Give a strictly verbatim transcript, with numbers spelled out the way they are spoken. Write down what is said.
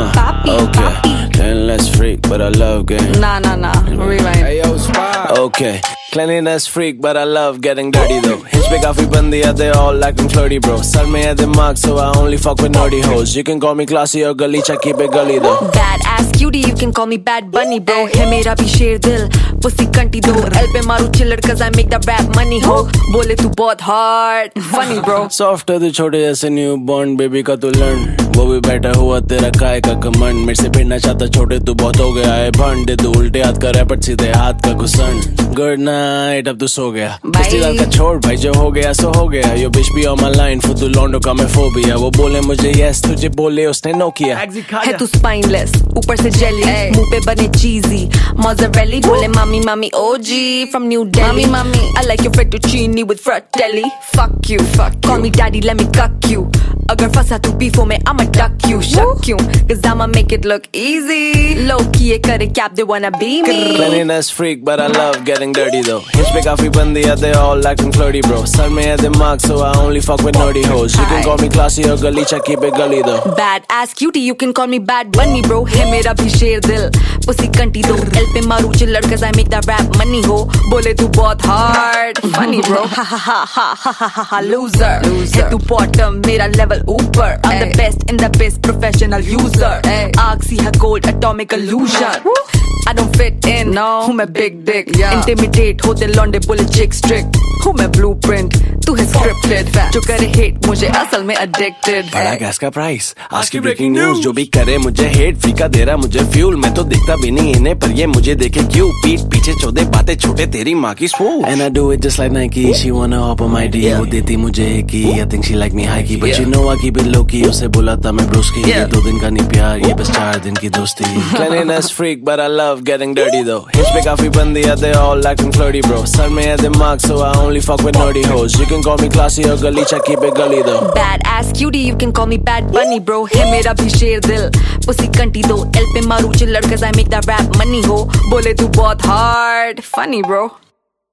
Uh, Papi, okay, papi. then let's freak, but I love game. Nah, nah, nah. Rewind. Hey yo, Spy. Okay, cleanliness freak, but I love getting dirty though. Hinge pe काफी बंदी है, they all acting flirty bro. सर में है दिमाग, so I only fuck with nerdy hoes. You can call me classy or गली keep it gully though. Bad ass cutie, you can call me Bad Bunny bro. है मेरा भी शेर दिल, pussy कंटी दो. L पे मारू चिल्लर, cause I make that rap money ho. बोले तू बहुत hard, funny bro. Soft है तू छोटे जैसे newborn baby का तू learn. वो भी बेटा हुआ तेरा काय का कमंड. मेरे से भिड़ना चाहता छोटे तू बहुत हो गया है भंड. तू उल्टे हाथ का रैपट सीधे हाथ का घुसन. Good night, अब तू सो गया. पिछली रात का छोड़ भाई, जो हो गया सो हो गया. Yo bitch be on my line, फुदू लौंडो का मैं phobia. वो बोले मुझे yes, तुझे बोले उसने no किया. है तू spineless, ऊपर से jelly, मुंह पे बने cheesy. Mozzarella बोले mami mami O G from New Delhi. Mami mami, I like your fettuccine with fratelli. Fuck you, fuck. Call me daddy, let me cuck you. अगर फंसा तू beefo में I'ma duck you, shuck you. Cause I'ma make it look easy. Low key ये करे cap, they wanna be me. Cleanliness freak, but I love getting dirty though. Hinge पे काफी बंदी है, they all acting flirty bro. सर में है दिमाग, so I only fuck with nerdy hoes. You can call me classy or गली keep it gully though. Bad ass cutie, you can call me Bad Bunny bro. है मेरा भी शेर दिल, pussy कंटी दो. L पे मारू चिल्लर, cause I make that rap money हो. बोले तू बहुत hard, funny bro. Ha ha ha ha ha ha ha ha loser. है तू bottom, मेरा level ऊपर. I'm the best in the best, professional user. आग सी है cold, atomic illusion. I don't fit in, no. हूँ मैं big dick, intimidate होते लौंडे बोले chick strict. हूँ मैं blueprint, तू है scripted. जो करे hate मुझे असल में addicted. बड़ा गैस का प्राइस, आज की ब्रेकिंग न्यूज. जो भी करे मुझे हेट, फीका दे रहा मुझे फ्यूल. मैं तो दिखता भी नहीं इन्हें, पर ये मुझे देखे क्यों. पीठ पीछे चौदह बातें छोटे, तेरी माँ की swoosh. And I do it just like Nike. She wanna hop on my D. वो देती मुझे एक ही, I think she like me high key. But you know I keep it low key. उसे बोला था मैं ब्रूस्की. ये दो दिन का नहीं प्यार, ये बस चार दिन की दोस्ती. Cleanliness freak, but I love getting dirty though. Hinge पे काफी बंदी है, they all acting flirty bro. सर में है दिमाग, so I only fuck with nerdy hoes. You can call me classy or गली keep it gully though. Bad ass cutie, you can call me Bad Bunny bro. है मेरा भी शेर दिल, pussy कंटी दो. L पे मारू चिल्लर, cause I make that rap money हो. बोले तू बहुत hard, funny bro.